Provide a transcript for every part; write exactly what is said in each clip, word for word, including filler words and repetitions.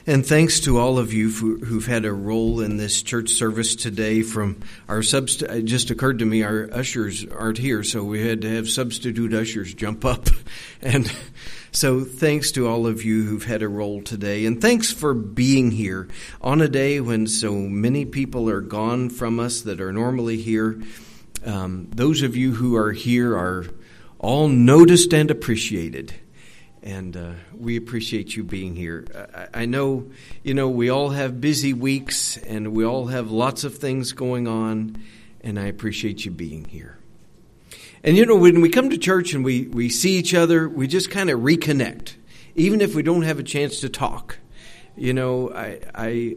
And thanks to all of you who've had a role in this church service today. From our subst- it just occurred to me our ushers aren't here, so we had to have substitute ushers jump up. And so thanks to all of you who've had a role today. And thanks for being here on a day when so many people are gone from us that are normally here. Um, those of you who are here are all noticed and appreciated. And uh, we appreciate you being here. I, I know, you know, we all have busy weeks and we all have lots of things going on, and I appreciate you being here. And, you know, when we come to church and we, we see each other, we just kind of reconnect, even if we don't have a chance to talk. You know, I, I,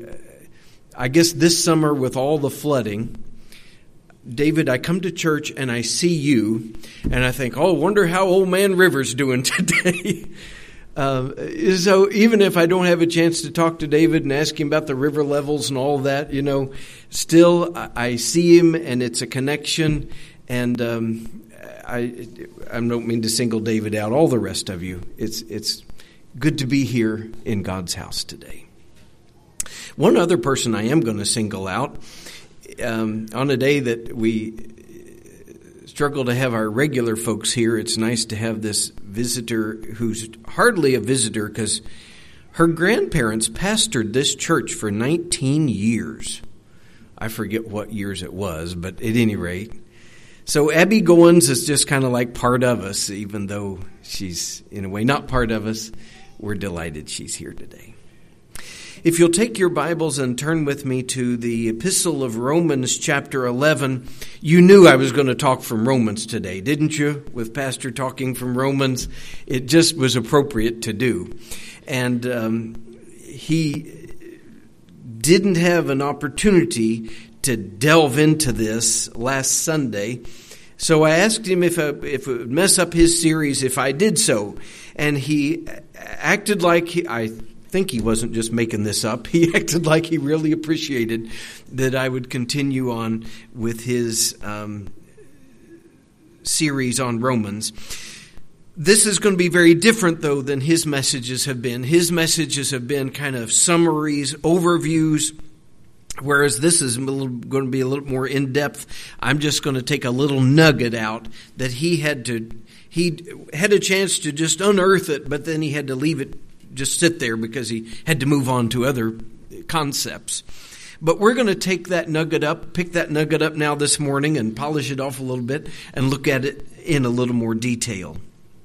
I guess this summer with all the flooding, David, I come to church and I see you, and I think, oh, wonder how old man River's doing today. um, so even if I don't have a chance to talk to David and ask him about the river levels and all that, you know, still I, I see him and it's a connection. And um, I, I don't mean to single David out. All the rest of you, it's it's good to be here in God's house today. One other person I am going to single out. Um, on a day that we struggle to have our regular folks here, it's nice to have this visitor who's hardly a visitor because her grandparents pastored this church for nineteen years. I forget what years it was, but at any rate. So Abby Goins is just kind of like part of us, even though she's in a way not part of us. We're delighted she's here today. If you'll take your Bibles and turn with me to the Epistle of Romans chapter eleven. You knew I was going to talk from Romans today, didn't you? With Pastor talking from Romans, it just was appropriate to do. And um, he didn't have an opportunity to delve into this last Sunday. So I asked him if, I, if it would mess up his series if I did so. And he acted like he... I. I think he wasn't just making this up. He acted like he really appreciated that I would continue on with his um, series on Romans. This is going to be very different, though, than his messages have been. His messages have been kind of summaries, overviews, whereas this is a little, going to be a little more in-depth. I'm just going to take a little nugget out that he had to, he had a chance to just unearth it, but then he had to leave it just sit there because he had to move on to other concepts. But we're going to take that nugget up, pick that nugget up now this morning and polish it off a little bit and look at it in a little more detail.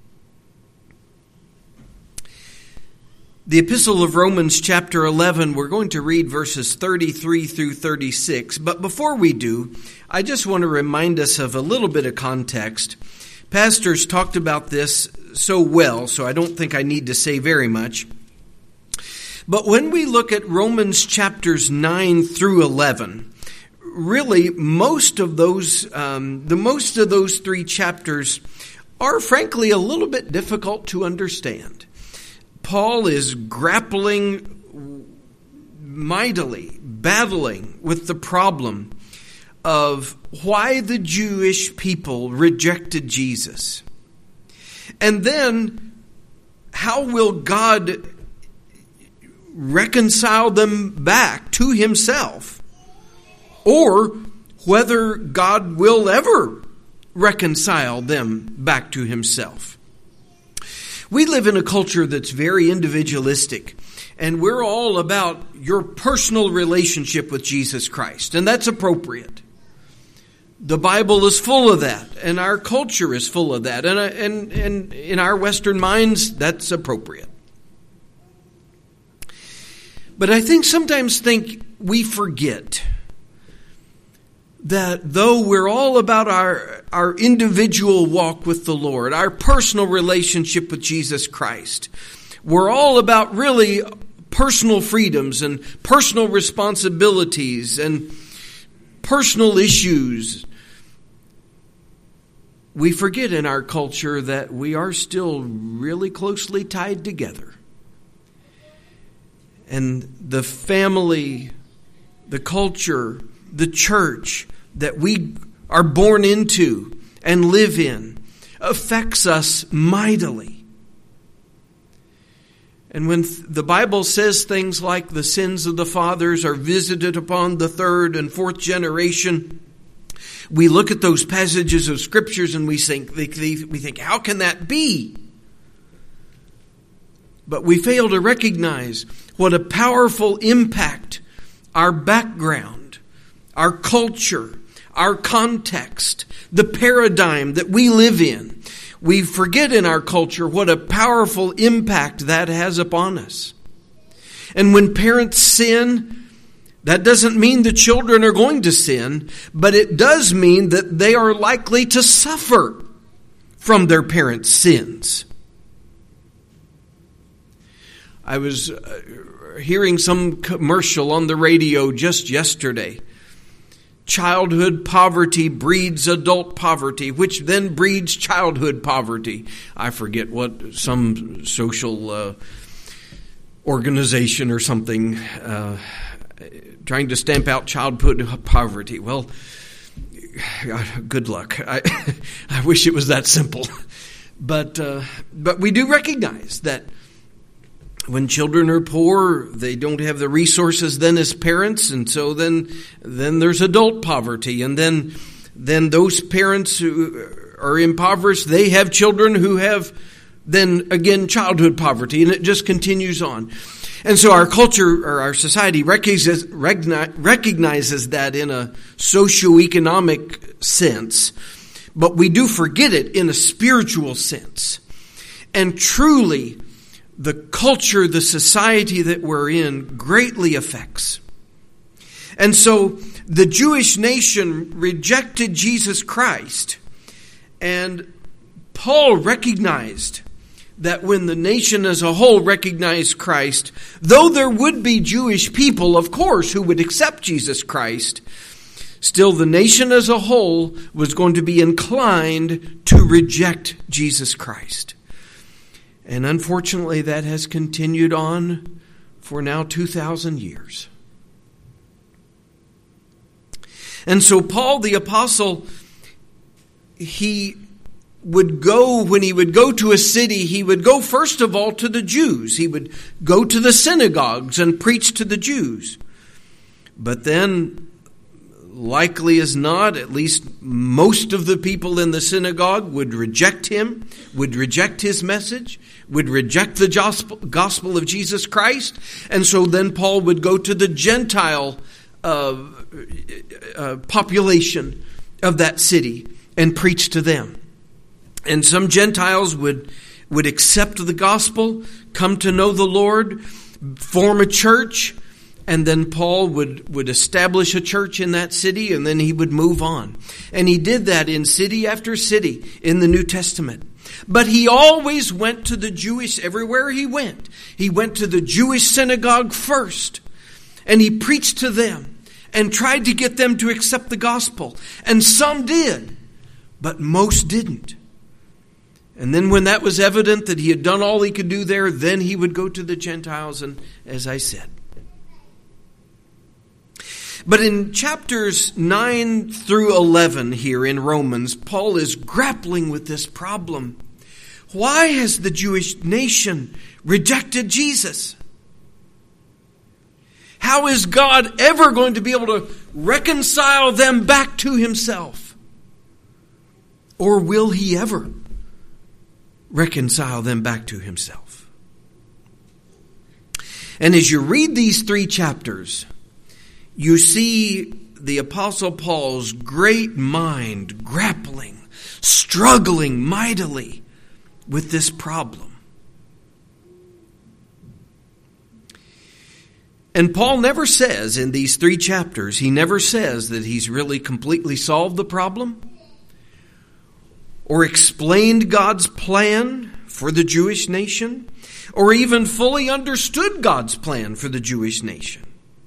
The Epistle of Romans chapter eleven, we're going to read verses thirty-three through thirty-six. But before we do, I just want to remind us of a little bit of context. Pastors talked about this so well, so I don't think I need to say very much. But when we look at Romans chapters nine through eleven, really most of those, um, the most of those three chapters are frankly a little bit difficult to understand. Paul is grappling mightily, battling with the problem of why the Jewish people rejected Jesus. And then, how will God reconcile them back to himself? Or whether God will ever reconcile them back to himself. We live in a culture that's very individualistic, and we're all about your personal relationship with Jesus Christ, and that's appropriate. The Bible is full of that, and our culture is full of that, and, and, and in our Western minds, that's appropriate. But I think sometimes think we forget that though we're all about our, our individual walk with the Lord, our personal relationship with Jesus Christ, we're all about really personal freedoms and personal responsibilities and personal issues. We forget in our culture that we are still really closely tied together. And the family, the culture, the church that we are born into and live in affects us mightily. And when the Bible says things like the sins of the fathers are visited upon the third and fourth generation, we look at those passages of scriptures and we think, we think, how can that be? But we fail to recognize what a powerful impact our background, our culture, our context, the paradigm that we live in. We forget in our culture what a powerful impact that has upon us. And when parents sin, that doesn't mean the children are going to sin, but it does mean that they are likely to suffer from their parents' sins. I was hearing some commercial on the radio just yesterday. Childhood poverty breeds adult poverty, which then breeds childhood poverty. I forget what, some social uh, organization or something uh, trying to stamp out childhood poverty. Well, good luck. I, I wish it was that simple. But uh, but we do recognize that when children are poor, they don't have the resources then as parents, and so then then there's adult poverty, and then then those parents who are impoverished, they have children who have then again childhood poverty, and it just continues on. And so our culture or our society recognizes, recognizes that in a socioeconomic sense, but we do forget it in a spiritual sense. And truly, the culture, the society that we're in greatly affects. And so the Jewish nation rejected Jesus Christ. And Paul recognized that when the nation as a whole recognized Christ, though there would be Jewish people, of course, who would accept Jesus Christ, still the nation as a whole was going to be inclined to reject Jesus Christ. And unfortunately, that has continued on for now two thousand years. And so Paul the apostle, he would go, when he would go to a city, he would go first of all to the Jews. He would go to the synagogues and preach to the Jews. But then, likely as not, at least most of the people in the synagogue would reject him, would reject his message, would reject the gospel of Jesus Christ. And so then Paul would go to the Gentile uh, uh, population of that city and preach to them. And some Gentiles would, would accept the gospel, come to know the Lord, form a church, and then Paul would, would establish a church in that city, and then he would move on. And he did that in city after city in the New Testament. But he always went to the Jewish, everywhere he went. He went to the Jewish synagogue first, and he preached to them and tried to get them to accept the gospel. And some did, but most didn't. And then when that was evident that he had done all he could do there, then he would go to the Gentiles, and as I said. But in chapters nine through eleven here in Romans, Paul is grappling with this problem. Why has the Jewish nation rejected Jesus? How is God ever going to be able to reconcile them back to himself? Or will he ever reconcile them back to himself? And as you read these three chapters, you see the Apostle Paul's great mind grappling, struggling mightily with this problem. And Paul never says in these three chapters, he never says that he's really completely solved the problem or explained God's plan for the Jewish nation or even fully understood God's plan for the Jewish nation.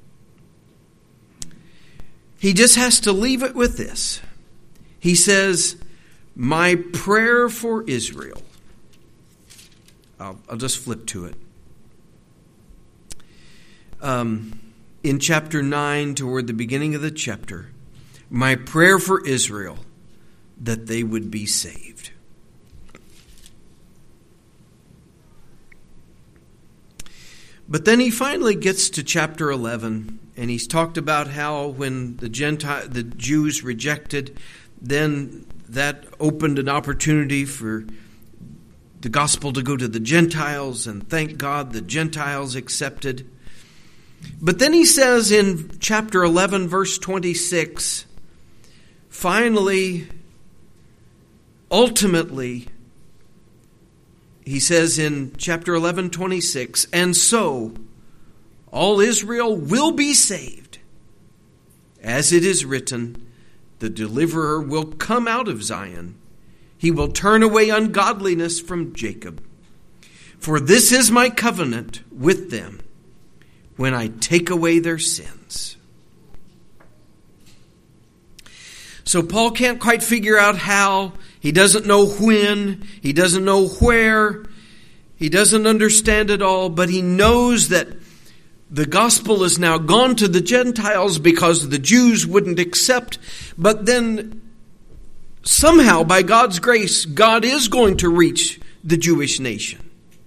He just has to leave it with this. He says, my prayer for Israel. I'll, I'll just flip to it. Um, in chapter nine, toward the beginning of the chapter, my prayer for Israel, that they would be saved. But then he finally gets to chapter eleven, and he's talked about how when the Gentile, the Jews rejected, then that opened an opportunity for the gospel to go to the Gentiles, and thank God the Gentiles accepted. But then he says in chapter eleven, verse twenty-six, finally, ultimately, he says in chapter eleven, twenty-six, and so all Israel will be saved. As it is written, the deliverer will come out of Zion. He will turn away ungodliness from Jacob. For this is my covenant with them when I take away their sins. So Paul can't quite figure out how. He doesn't know when. He doesn't know where. He doesn't understand it all, but he knows that the gospel is now gone to the Gentiles because the Jews wouldn't accept. But then somehow, by God's grace, God is going to reach the Jewish nation.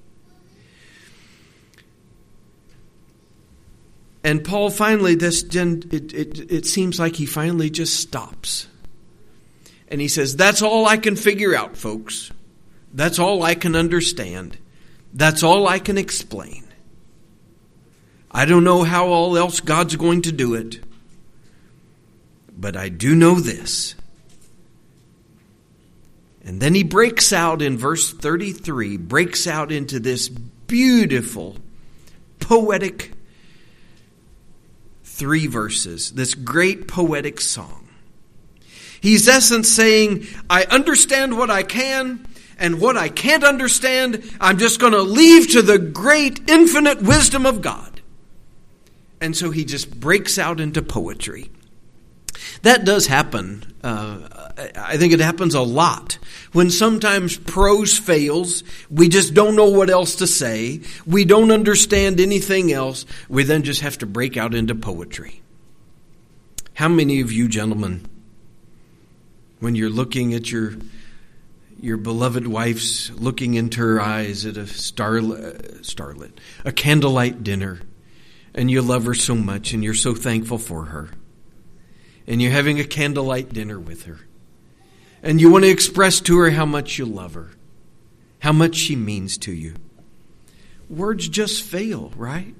And Paul finally, this it, it, it seems like he finally just stops. And he says, that's all I can figure out, folks. That's all I can understand. That's all I can explain. I don't know how all else God's going to do it. But I do know this. And then he breaks out in verse thirty-three, breaks out into this beautiful, poetic three verses, this great poetic song. He's in essence saying, I understand what I can, and what I can't understand, I'm just going to leave to the great infinite wisdom of God. And so he just breaks out into poetry. That does happen. Uh, I think it happens a lot. When sometimes prose fails, we just don't know what else to say. We don't understand anything else. We then just have to break out into poetry. How many of you gentlemen, when you're looking at your your beloved wife's, looking into her eyes at a starlit, starlit, a candlelight dinner, and you love her so much and you're so thankful for her, and you're having a candlelight dinner with her, and you want to express to her how much you love her, how much she means to you. Words just fail, right?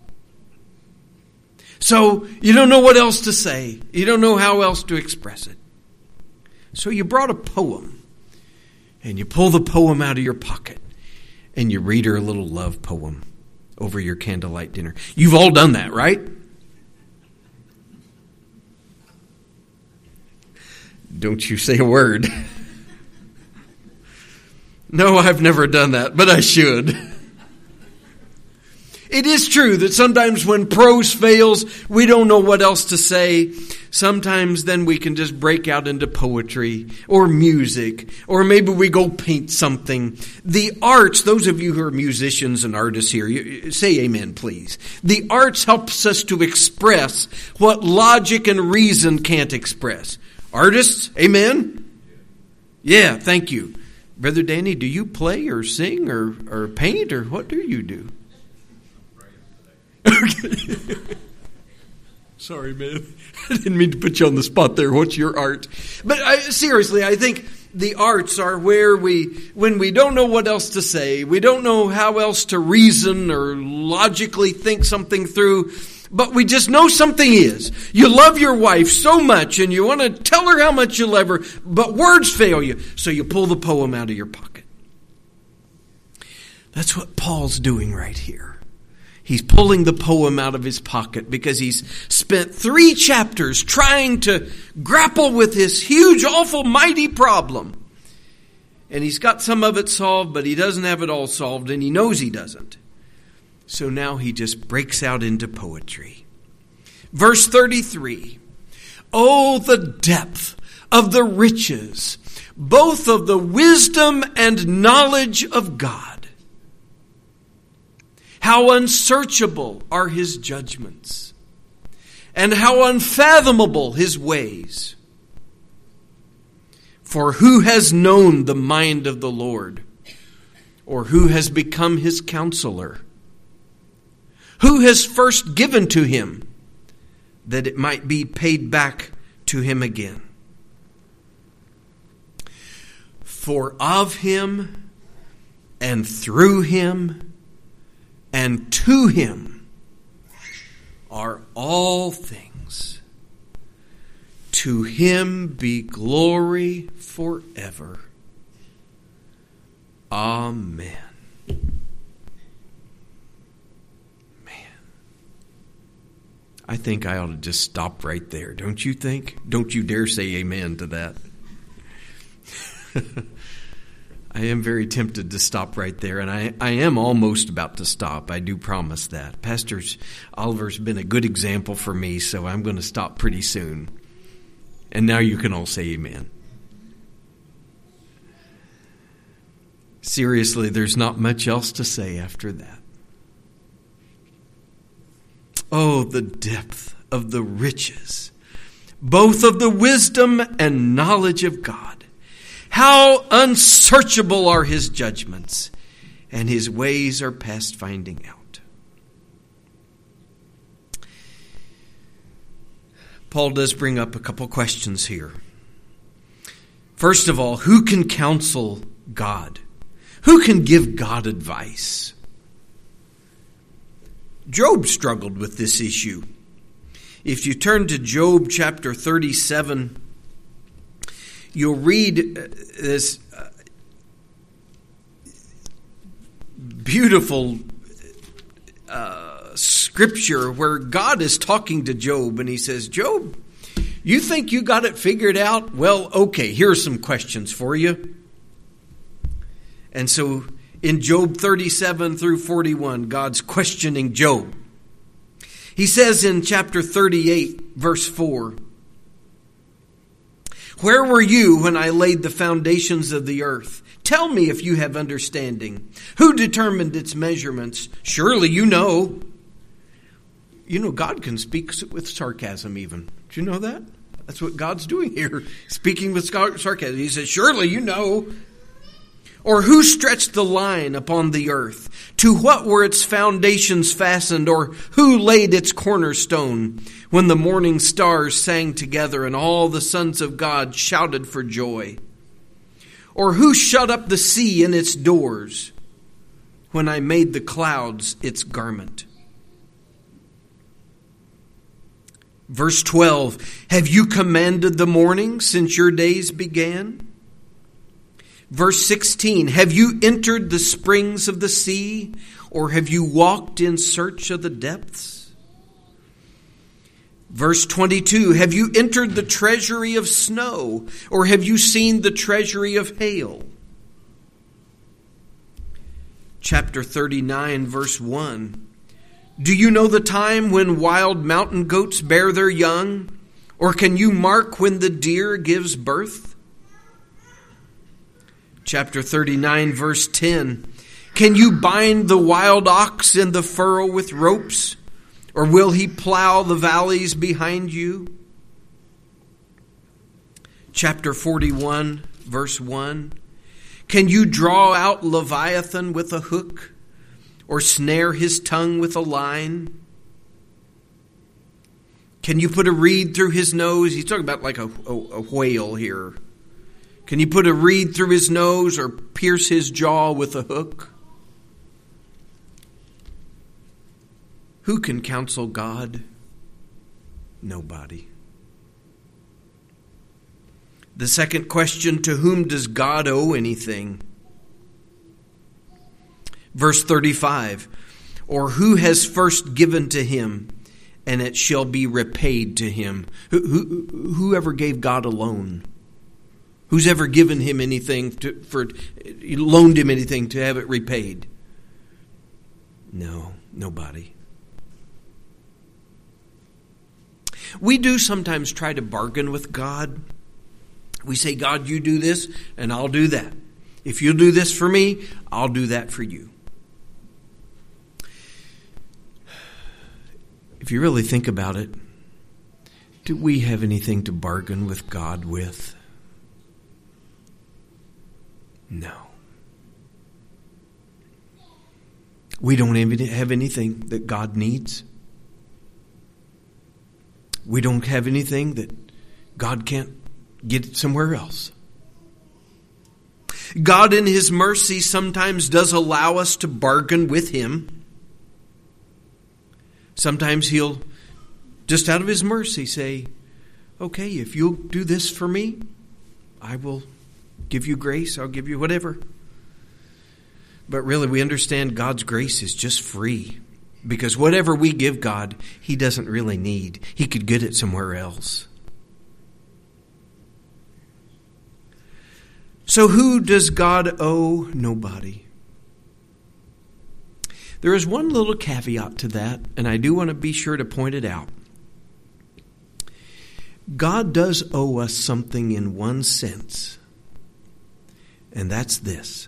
So you don't know what else to say. You don't know how else to express it. So you brought a poem, and you pull the poem out of your pocket, and you read her a little love poem over your candlelight dinner. You've all done that, right? Don't you say a word. No, I've never done that, but I should. It is true that sometimes when prose fails, we don't know what else to say. Sometimes then we can just break out into poetry or music, or maybe we go paint something. The arts, those of you who are musicians and artists here, you, say amen, please. The arts helps us to express what logic and reason can't express. Artists, amen? Yeah, thank you. Brother Danny, do you play or sing or, or paint, or what do you do? Okay. Sorry, man. I didn't mean to put you on the spot there. What's your art? But I, seriously, I think the arts are where we, when we don't know what else to say, we don't know how else to reason or logically think something through, but we just know something is. You love your wife so much and you want to tell her how much you love her, but words fail you, so you pull the poem out of your pocket. That's what Paul's doing right here. He's pulling the poem out of his pocket because he's spent three chapters trying to grapple with this huge, awful, mighty problem. And he's got some of it solved, but he doesn't have it all solved, and he knows he doesn't. So now he just breaks out into poetry. Verse thirty-three. Oh, the depth of the riches, both of the wisdom and knowledge of God. How unsearchable are his judgments, and how unfathomable his ways. For who has known the mind of the Lord, or who has become his counselor? Who has first given to him, that it might be paid back to him again? For of him, and through him, and to him are all things. To him be glory forever. Amen. I think I ought to just stop right there, don't you think? Don't you dare say amen to that. I am very tempted to stop right there, and I, I am almost about to stop. I do promise that. Pastor Oliver's been a good example for me, so I'm going to stop pretty soon. And now you can all say amen. Seriously, there's not much else to say after that. Oh, the depth of the riches, both of the wisdom and knowledge of God. How unsearchable are his judgments, and his ways are past finding out. Paul does bring up a couple questions here. First of all, who can counsel God? Who can give God advice? Job struggled with this issue. If you turn to Job chapter thirty-seven, you'll read this beautiful uh, scripture where God is talking to Job, and he says, Job, you think you got it figured out? Well, okay, here are some questions for you. And so in Job thirty-seven through forty-one, God's questioning Job. He says in chapter thirty-eight, verse four, where were you when I laid the foundations of the earth? Tell me if you have understanding. Who determined its measurements? Surely you know. You know, God can speak with sarcasm even. Do you know that? That's what God's doing here, speaking with sarcasm. He says, surely you know. Or who stretched the line upon the earth? To what were its foundations fastened? Or who laid its cornerstone? When the morning stars sang together and all the sons of God shouted for joy? Or who shut up the sea in its doors? When I made the clouds its garment? Verse twelve, have you commanded the morning since your days began? Verse sixteen, have you entered the springs of the sea, or have you walked in search of the depths? Verse twenty-two, have you entered the treasury of snow, or have you seen the treasury of hail? Chapter thirty-nine, verse one, do you know the time when wild mountain goats bear their young, or can you mark when the deer gives birth? Chapter thirty-nine, verse ten. Can you bind the wild ox in the furrow with ropes? Or will he plow the valleys behind you? Chapter forty-one, verse one. Can you draw out Leviathan with a hook? Or snare his tongue with a line? Can you put a reed through his nose? He's talking about like a, a, a whale here. Can you put a reed through his nose or pierce his jaw with a hook? Who can counsel God? Nobody. The second question, to whom does God owe anything? Verse thirty-five, or who has first given to him, and it shall be repaid to him? Who, who, whoever gave God a loan? Who's ever given him anything to, for, loaned him anything to have it repaid? No, nobody. We do sometimes try to bargain with God. We say, God, you do this and I'll do that. If you'll do this for me, I'll do that for you. If you really think about it, do we have anything to bargain with God with? No. We don't have anything that God needs. We don't have anything that God can't get somewhere else. God in His mercy sometimes does allow us to bargain with Him. Sometimes He'll, just out of His mercy, say, okay, if you'll do this for me, I will give you grace, I'll give you whatever. But really, we understand God's grace is just free. Because whatever we give God, He doesn't really need. He could get it somewhere else. So who does God owe? Nobody. There is one little caveat to that, and I do want to be sure to point it out. God does owe us something in one sense, and that's this.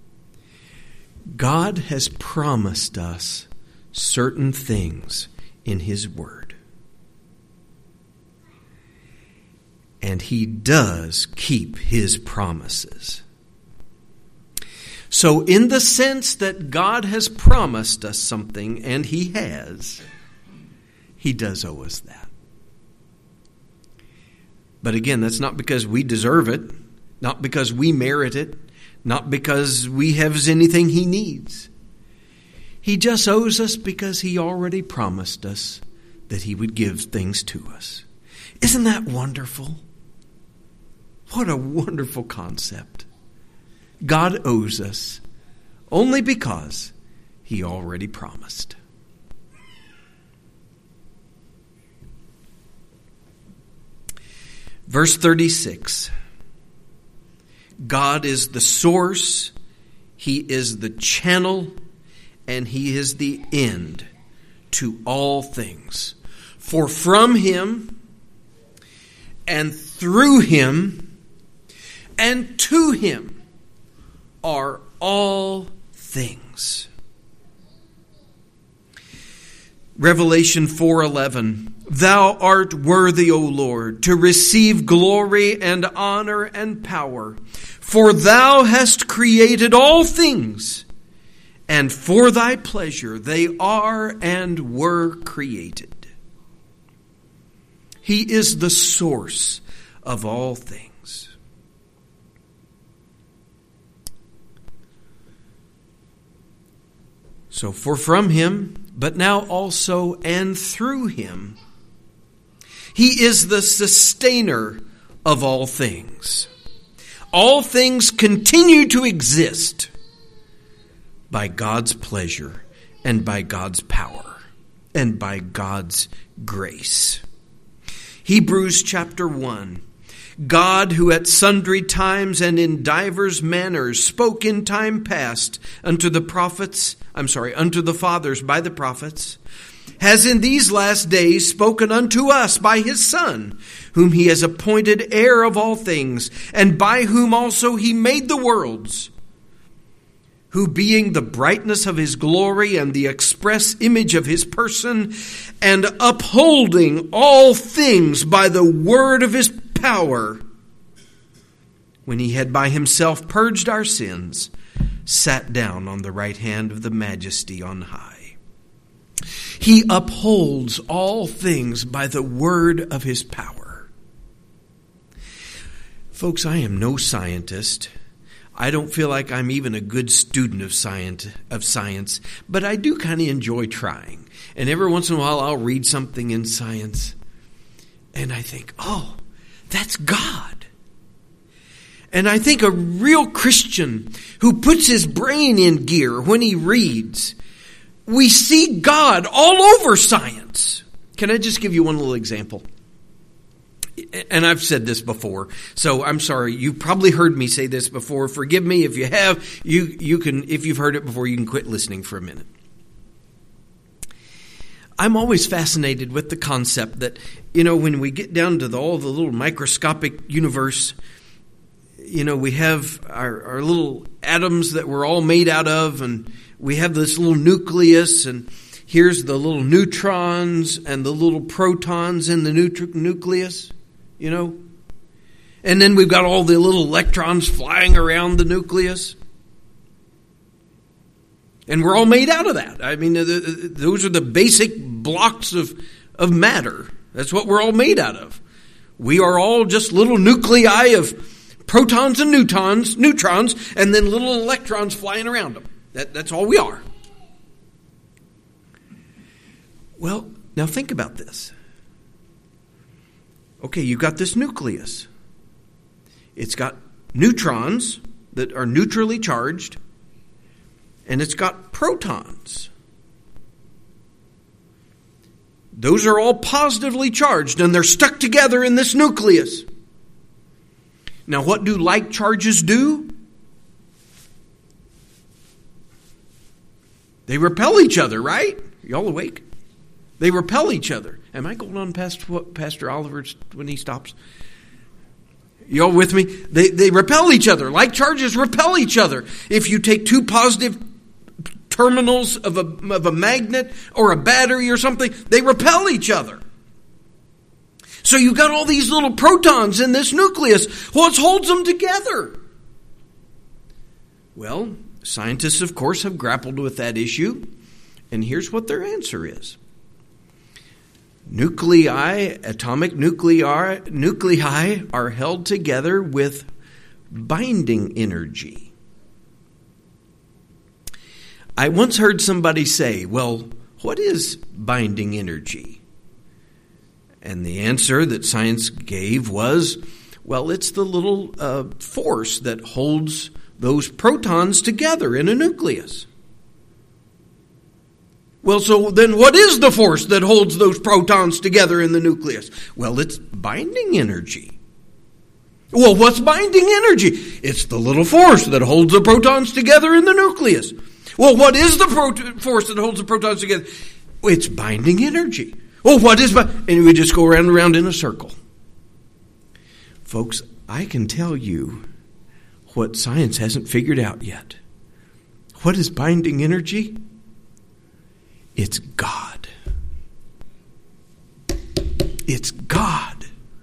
God has promised us certain things in His Word. And He does keep His promises. So in the sense that God has promised us something, and He has, He does owe us that. But again, that's not because we deserve it, not because we merit it, not because we have anything He needs. He just owes us because He already promised us that He would give things to us. Isn't that wonderful? What a wonderful concept. God owes us only because He already promised. Verse thirty-six. God is the source, He is the channel, and He is the end to all things. For from Him and through Him and to Him are all things. Revelation four eleven. Thou art worthy, O Lord, to receive glory and honor and power, for Thou hast created all things, and for Thy pleasure they are and were created. He is the source of all things. So for from Him, but now also and through Him, He is the sustainer of all things. All things continue to exist by God's pleasure and by God's power and by God's grace. Hebrews chapter one. God, who at sundry times and in divers manners spoke in time past unto the prophets, I'm sorry, unto the fathers by the prophets, has in these last days spoken unto us by His Son, whom He has appointed heir of all things, and by whom also He made the worlds, who being the brightness of His glory and the express image of His person, and upholding all things by the word of His power, when He had by Himself purged our sins, sat down on the right hand of the Majesty on high. He upholds all things by the word of His power. Folks, I am no scientist. I don't feel like I'm even a good student of science, of science, but I do kind of enjoy trying. And every once in a while I'll read something in science and I think, oh, that's God. And I think a real Christian who puts his brain in gear when he reads, we see God all over science. Can I just give you one little example? And I've said this before, so I'm sorry. You've probably heard me say this before. Forgive me if you have. You you can, if you've heard it before, you can quit listening for a minute. I'm always fascinated with the concept that, you know, when we get down to the, all the little microscopic universe, you know, we have our, our little atoms that we're all made out of, and we have this little nucleus, and here's the little neutrons and the little protons in the nutri- nucleus, you know. And then we've got all the little electrons flying around the nucleus. And we're all made out of that. I mean, the, the, those are the basic blocks of, of matter. That's what we're all made out of. We are all just little nuclei of protons and neutrons, neutrons, and then little electrons flying around them. That, that's all we are. Well, now think about this. Okay, you've got this nucleus. It's got neutrons that are neutrally charged, and it's got protons. Those are all positively charged, and they're stuck together in this nucleus. Now, what do like charges do? They repel each other, right? Y'all awake? They repel each other. Am I going on past what Pastor Oliver's when he stops? Y'all with me? They they repel each other. Like charges repel each other. If you take two positive terminals of a, of a magnet or a battery or something, they repel each other. So you've got all these little protons in this nucleus. What holds them together? Well, scientists, of course, have grappled with that issue. And here's what their answer is. Nuclei, atomic nuclei, nuclei are held together with binding energy. I once heard somebody say, well, what is binding energy? And the answer that science gave was, well, it's the little uh, force that holds those protons together in a nucleus. Well, so then what is the force that holds those protons together in the nucleus? Well, it's binding energy. Well, what's binding energy? It's the little force that holds the protons together in the nucleus. Well, what is the pro- force that holds the protons together? It's binding energy. Well, what is... Bi- and we just go around and around in a circle. Folks, I can tell you what science hasn't figured out yet. What is binding energy? It's God. It's God.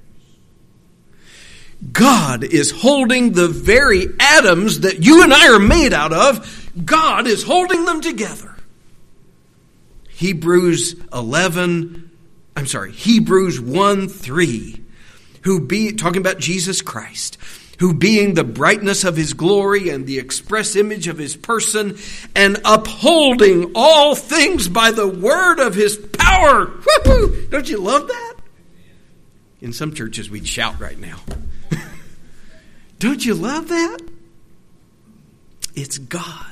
God is holding the very atoms that you and I are made out of. God is holding them together. Hebrews eleven, I'm sorry, Hebrews one three, who be, talking about Jesus Christ, who being the brightness of his glory and the express image of his person, and upholding all things by the word of his power. Woo-hoo! Don't you love that? In some churches we'd shout right now. Don't you love that? It's God.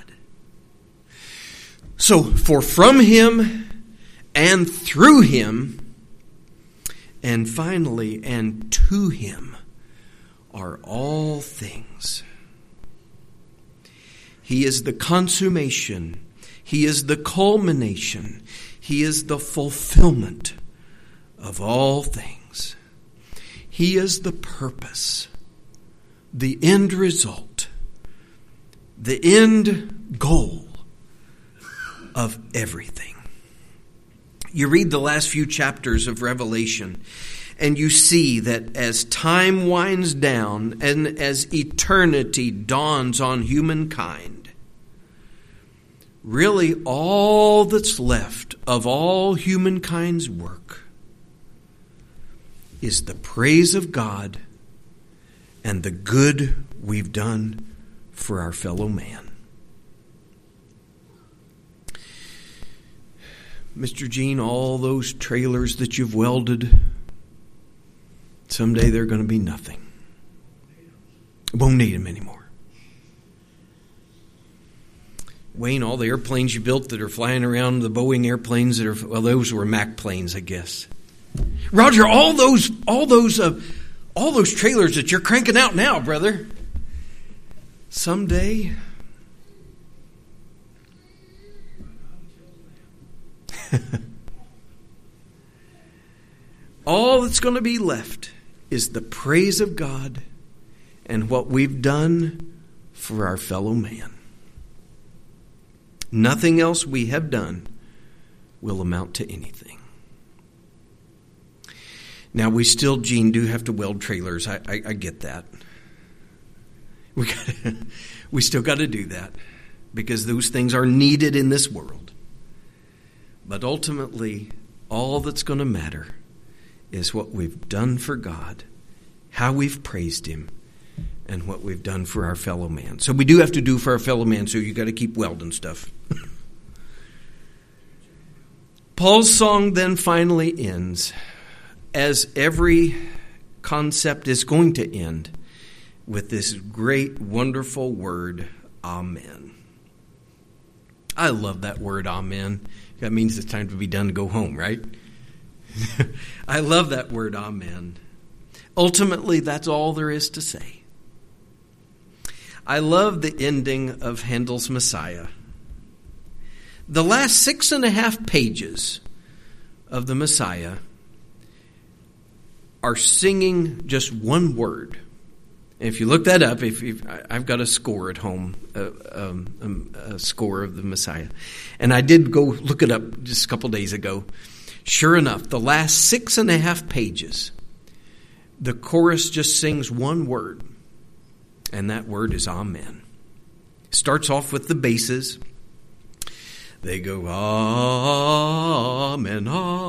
So, for from him and through him and finally and to him are all things. He is the consummation. He is the culmination. He is the fulfillment of all things. He is the purpose, the end result, the end goal of everything. You read the last few chapters of Revelation, and you see that as time winds down and as eternity dawns on humankind, really all that's left of all humankind's work is the praise of God and the good we've done for our fellow man. Mister Gene, all those trailers that you've welded, someday they're going to be nothing. Won't need them anymore. Wayne, all the airplanes you built that are flying around, the Boeing airplanes that are, well, those were Mac planes, I guess. Roger, all those, all those, uh, all those trailers that you're cranking out now, brother, someday, all that's going to be left is the praise of God and what we've done for our fellow man. Nothing else we have done will amount to anything. Now, we still, Gene, do have to weld trailers. I, I, I get that. We got, we still got to do that. because those things are needed in this world. But ultimately, all that's going to matter is what we've done for God, how we've praised Him, and what we've done for our fellow man. So we do have to do for our fellow man, so you got to keep welding stuff. Paul's song then finally ends, as every concept is going to end, with this great, wonderful word, Amen. I love that word, Amen. That means it's time to be done to go home, right? I love that word, Amen. Ultimately, that's all there is to say. I love the ending of Handel's Messiah. The last six and a half pages of the Messiah are singing just one word. And if you look that up, if, if I've got a score at home, uh, um, a score of the Messiah, and I did go look it up just a couple days ago. Sure enough, the last six and a half pages, the chorus just sings one word, and that word is Amen. Starts off with the basses. They go, Amen,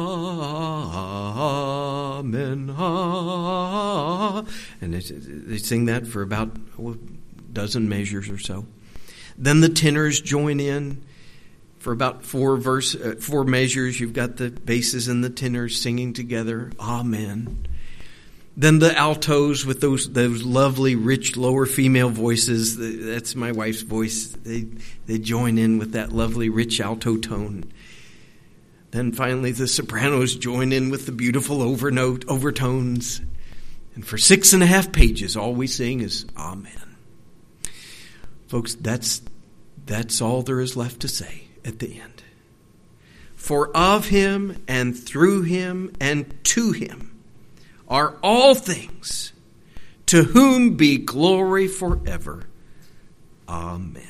Amen, Amen. And they, they sing that for about a dozen measures or so. Then the tenors join in for about four verse, uh, four measures. You've got the basses and the tenors singing together, Amen. Then the altos with those those lovely, rich, lower female voices. That's my wife's voice. They they join in with that lovely, rich alto tone. Then finally the sopranos join in with the beautiful overnote, overtones. And for six and a half pages, all we sing is Amen. Folks, that's that's all there is left to say at the end. For of Him and through Him and to Him are all things, to whom be glory forever. Amen.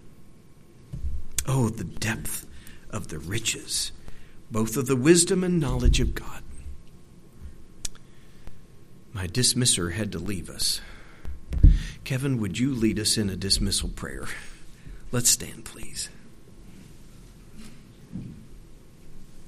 Oh, the depth of the riches, both of the wisdom and knowledge of God. My dismisser had to leave us. Kevin, would you lead us in a dismissal prayer? Let's stand, please.